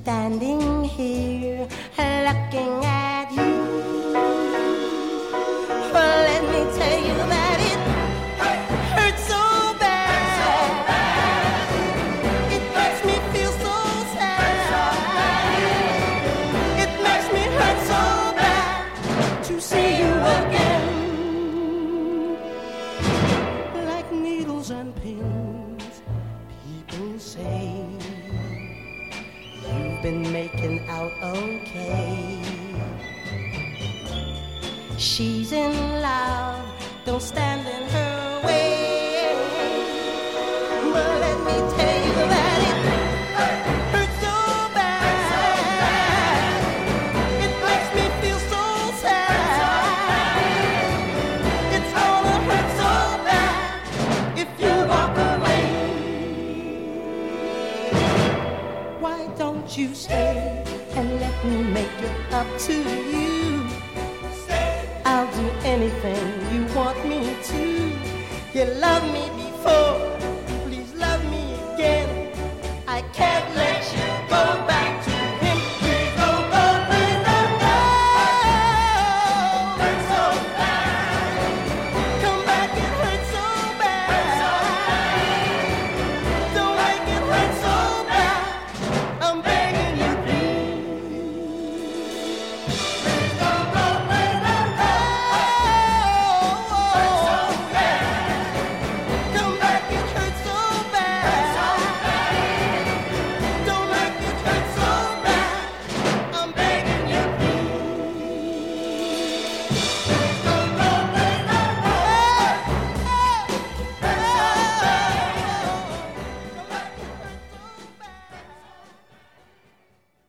standing here looking at you. Well, let me tell you that it hurts so bad. It makes me feel so sad. It makes me hurt so bad to see you again. Like needles and pins, people say you've been making out okay. She's in love, don't stand in her way. But let me tell you that it hurts so bad. It makes me feel so sad. It's gonna hurt so bad if you walk away. Why don't you stay and let me make it up to you? I'll do anything you want me to. You loved me before,